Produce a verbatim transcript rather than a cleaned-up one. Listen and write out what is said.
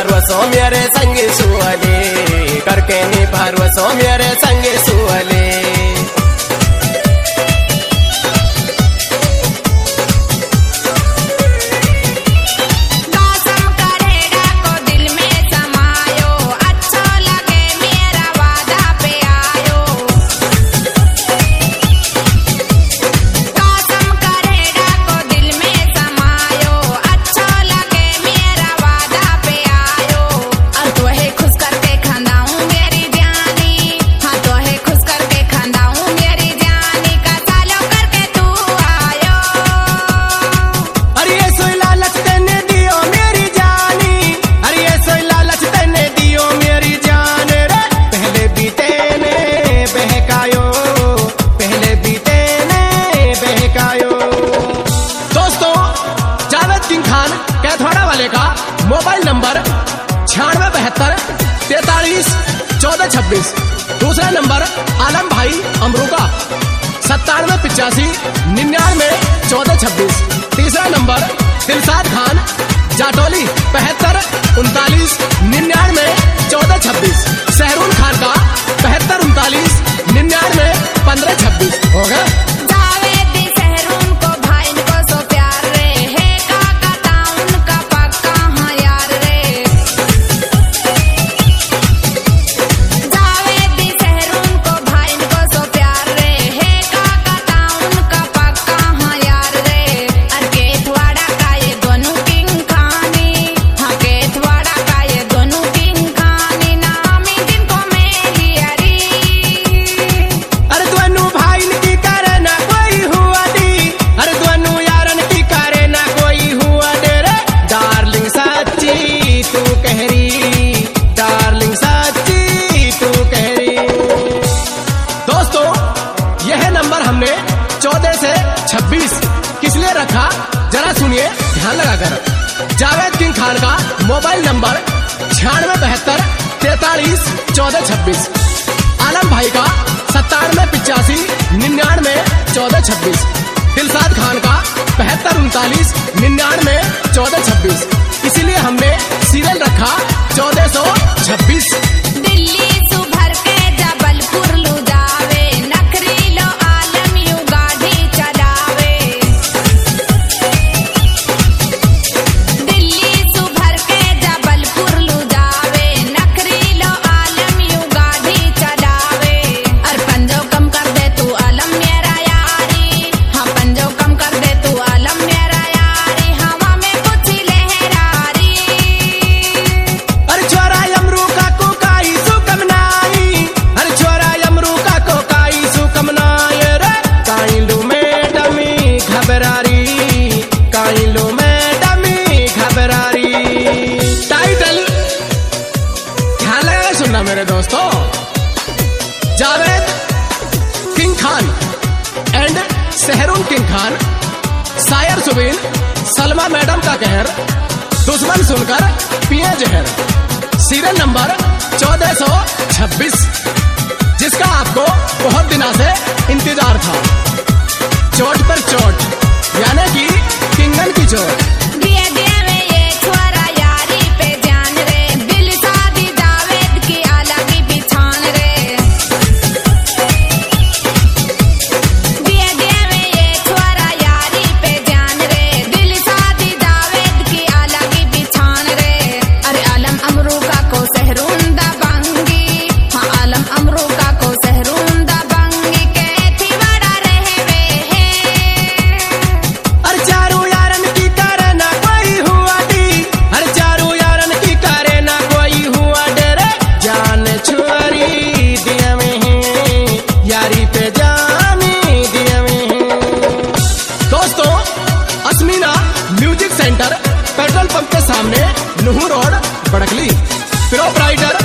भरवसो मेरे संगे सुअले, करके नी भरवसो मेरे संगे सुअले। मोबाइल नंबर छियानवे बहत्तर तैतालीस चौदह छब्बीस। दूसरा नंबर आलम भाई अमरूका सत्तानवे पिचासी निन्यानवे चौदह छब्बीस। तीसरा नंबर दिलसाद खान जाटोली बहत्तर उनतालीस निन्यानवे चौदह छब्बीस। सहरून खान का बहत्तर उनतालीस निन्यानवे पंद्रह छब्बीस। हो गया। चौदह से छब्बीस किस लिए रखा जरा सुनिए ध्यान लगाकर। जावेद किंग खान का मोबाइल नंबर छियानवे बहत्तर तैतालीस चौदह छब्बीस। आलम भाई का सत्तानवे पिचासी निन्यानवे चौदह छब्बीस। दिलसाद खान का बहत्तर उनतालीस निन्यानवे चौदह छब्बीस। इसीलिए हमने सीरियल रखा चौदह सौ छब्बीस। दिल्ली सुभर के जबलपुर लू जावे, नखरी लो आलम यू गाड़ी चलावे। दिल्ली सुभर के जबलपुर लू जावे, नखरी लो आलम यू गाड़ी चलावे। अर पंजो कम कर दे तू आलम मेरा यारी, हाँ पंजो कम कर दे तू आलम मेरा यारी, हवा में कुछ लहरारी। अरे छोरा यमरू का को काई सुकम नाई, अरे छोरा यमरू का को काई सुकम नाई रे। काइलू में डमी घबरारी, काइलू में डमी घबरारी। टाइटल ध्यान लगा सुनना मेरे दोस्तों। Javed king Khan and Sahroon king Khan, शायर सुबीन, सलमा मैडम का कहर, दुश्मन सुनकर पिए जहर। सीरियल नंबर चौदह सौ छब्बीस, जिसका आपको बहुत दिनों से इंतजार था। चोट पर चोट यानी कि किंगन की चोट। दिए दिए में ये छोरा यारी पे जान रे, दिल शादी जावेद की अलग ही बिछान रे। दिए दिए में ये छोरा यारी पे जान रे, दिल शादी जावेद की अलग ही बिछान रे। अरे आलम अमरूका को सहरून दबंगी, हाँ आलम अमरूका को सहरून दबंगी के थी बड़ा रहवे है। अरे चारों यारन की करे ना कोई हुआ डी, अरे चारों यारन की करे ना कोई हुआ डरे। जान छोरी दिया में है, यारी पे जानी दिया में है। दोस्तों Asmina music centre petrol pump के सामने नुहू रोड बड़कली, प्रोपराइटर